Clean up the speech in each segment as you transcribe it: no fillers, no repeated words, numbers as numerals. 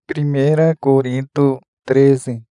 Primeira Corinto 13.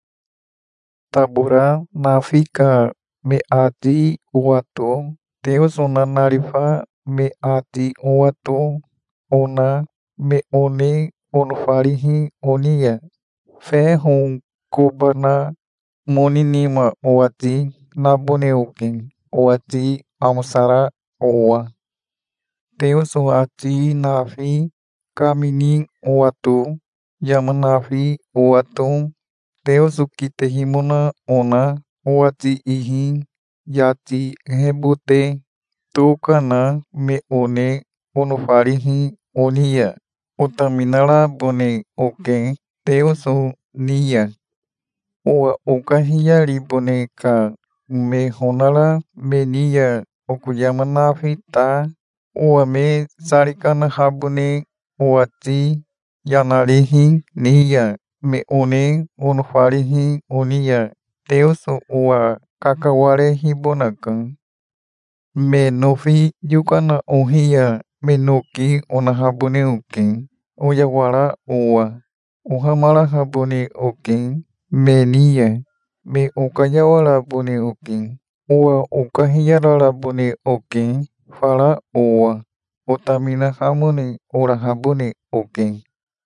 Tabora nafika me ati uatu. Deus ona narifa me ati uatu. Ona me one onfarihi onia. Fe hon kobana moninima oati nabone uken. Oati amusara oa. Deus oati nafi kamini uatu. Yamanafi uatu. Deus ukitehimona ona oati ihi yati hebute tukana me one onofarihi onia. Utaminara bone oke Deus nia. Oa okahiyari bone ka me honara me nia okuyamanafi ta. Oa me sarikana habune oati yanarihi nia me one onofarihi onia. Deus oa kakaware hibonaka. Me nofi yukana ohia me noki ona habune uke. Oyawara oa. Ohamara habune uke me nia. Me okayawara bone uke. Oa okahiyarara bone uke fara oa. Otamina hamune ora habune uke.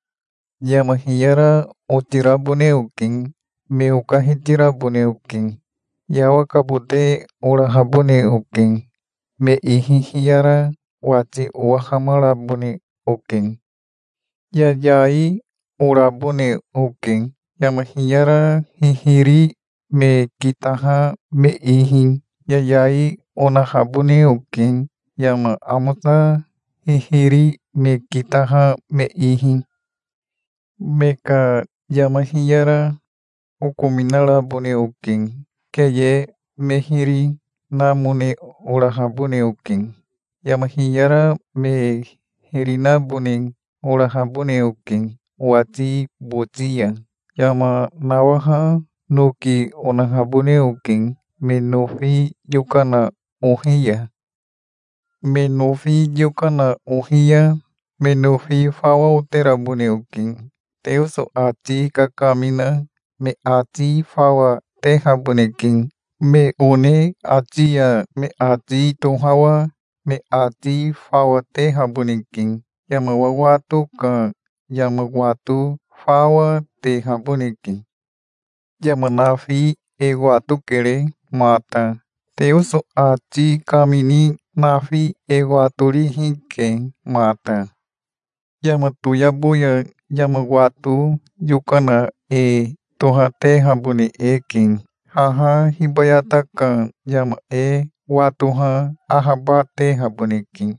Yamahiyara otira bone uke. Me okahitira bone uke. Yawakabute ora habune uke. Me ihihiyara wati oahamara bone uke. Yayai ora bone uke. Yamahiyara hihiri me kitaha me ihi. Yayai ona habune uke. Yama amuta hihiri me kitaha me ihi. Meka yamahiyara okuminara bone uke. Keye mehiri namune ora habune uke. Yamahiyara me hirina bone ora habune uke. Wati botia. Yama nawaha noki ona habune uke. Me nofi yukana ohia. Me nofi yukana ohia. Me nofi fawa utera bone uke. Deus ati kakamina me ati fawa te habuneki. Me one atia me ati tohawa me ati fawa te habuneki. Yamawawatu ka yamawatu fawa te habuneki. Yamanafi ewatu kere mata. Deus ati kamini nafi ewaturihi ke mata. Yamatuyabuya yamawatu yukana tohate habune eke. Haha hibayataka yama watuha ahabate habuneki.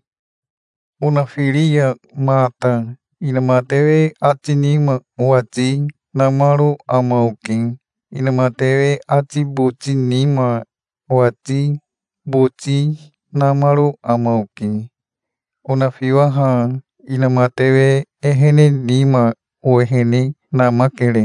Unafiria mata. Inamatewe atinima wati namaru amauki. Inamatewe ati buti nima wati buti namaru amauki. Unafiwaha inamatewe ehene nima oehene namakere.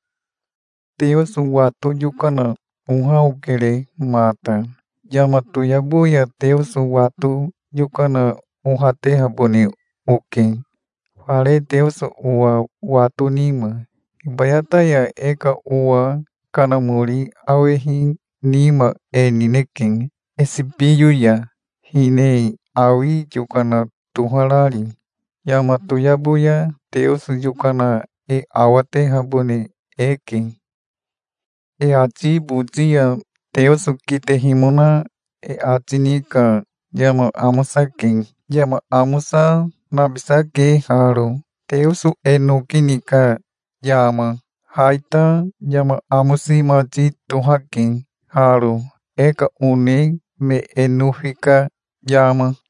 Deus watu yukana ukere mata. Yamatuyabuya Deus watu yukana uhate habune uke. Fare Deus ua watu nima. Ibayataya eka ua kanamuri awehi nima nineke. Esipiyu ya hine awi yukana tuharari. Yamatuyabuya Deus yukana awate habune eke. Ati butia Deus kitehimona atinika yama amusake. Yama amusa nabisake haru. Deus enokinika yama. Haita yama amusi machi tuhake haru. Eka une me enufika yama.